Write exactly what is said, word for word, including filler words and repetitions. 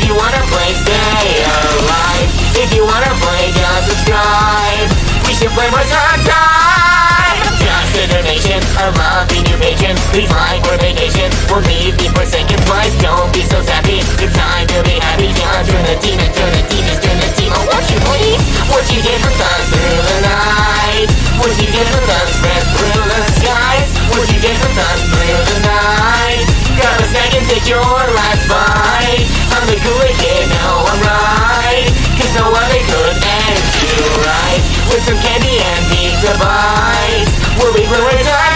you wanna play, stay alive. If you wanna play, just subscribe. We should play more sometime. Just a donation, a loving new patron. Please fly for vacation. We'll leave me forsaken twice. Don't be so sappy. It's time to be happy. Just turn the team and turn the team and turn the team. Oh, won't you please? What you did from us through the night? What you did from us spread through the skies? What you did from us through the night? Grab a snack and take your last bite. I'm the cooler kid, now I'm right. Cause no other could end you right. With some candy and pizza bites. We'll be blue and